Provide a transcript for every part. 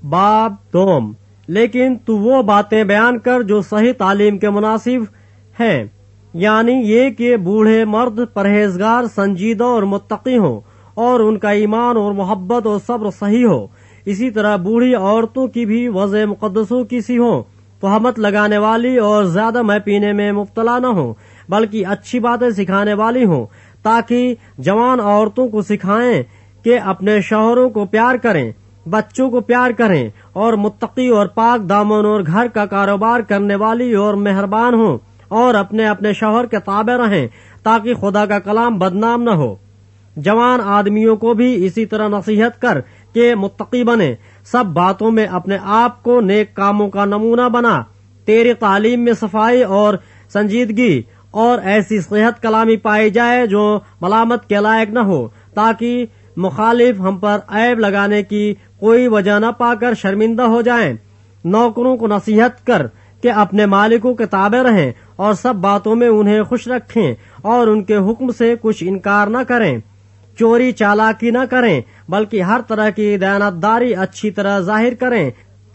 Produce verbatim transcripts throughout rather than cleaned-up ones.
باب دوم، لیکن تو وہ باتیں بیان کر جو صحیح تعلیم کے مناسب ہیں، یعنی یہ کہ بوڑھے مرد پرہیزگار، سنجیدہ اور متقی ہوں، اور ان کا ایمان اور محبت اور صبر صحیح ہو۔ اسی طرح بوڑھی عورتوں کی بھی وضع مقدسوں کی سی ہوں، تہمت لگانے والی اور زیادہ مے پینے میں مبتلا نہ ہوں، بلکہ اچھی باتیں سکھانے والی ہوں، تاکہ جوان عورتوں کو سکھائیں کہ اپنے شوہروں کو پیار کریں، بچوں کو پیار کریں، اور متقی اور پاک دامن اور گھر کا کاروبار کرنے والی اور مہربان ہوں، اور اپنے اپنے شوہر کے تابع رہیں، تاکہ خدا کا کلام بدنام نہ ہو۔ جوان آدمیوں کو بھی اسی طرح نصیحت کر کہ متقی بنے، سب باتوں میں اپنے آپ کو نیک کاموں کا نمونہ بنا، تیری تعلیم میں صفائی اور سنجیدگی اور ایسی صحت کلامی پائی جائے جو ملامت کے لائق نہ ہو، تاکہ مخالف ہم پر عیب لگانے کی کوئی وجہ نہ پا کر شرمندہ ہو جائیں۔ نوکروں کو نصیحت کر کہ اپنے مالکوں کے تابع رہیں اور سب باتوں میں انہیں خوش رکھیں اور ان کے حکم سے کچھ انکار نہ کریں۔ چوری چالاکی نہ کریں، بلکہ ہر طرح کی دیانتداری اچھی طرح ظاہر کریں،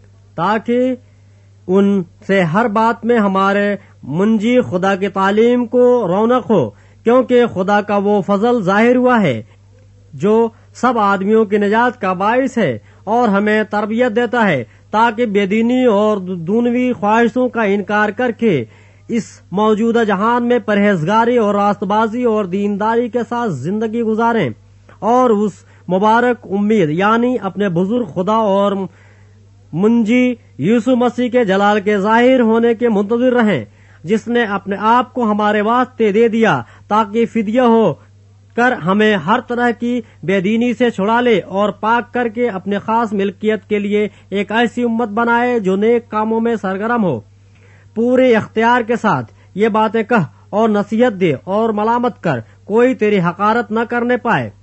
تاکہ ان سے ہر بات میں ہمارے منجی خدا کی تعلیم کو رونق ہو، کیونکہ خدا کا وہ فضل ظاہر ہوا ہے جو سب آدمیوں کی نجات کا باعث ہے، اور ہمیں تربیت دیتا ہے تاکہ بے دینی اور دنیوی خواہشوں کا انکار کر کے اس موجودہ جہان میں پرہیزگاری اور راست بازی اور دینداری کے ساتھ زندگی گزاریں، اور اس مبارک امید یعنی اپنے بزرگ خدا اور منجی یسوع مسیح کے جلال کے ظاہر ہونے کے منتظر رہیں، جس نے اپنے آپ کو ہمارے واسطے دے دیا تاکہ فدیہ ہو کر ہمیں ہر طرح کی بے دینی سے چھڑا لے اور پاک کر کے اپنے خاص ملکیت کے لیے ایک ایسی امت بنائے جو نیک کاموں میں سرگرم ہو۔ پورے اختیار کے ساتھ یہ باتیں کہہ اور نصیحت دے اور ملامت کر، کوئی تیری حقارت نہ کرنے پائے۔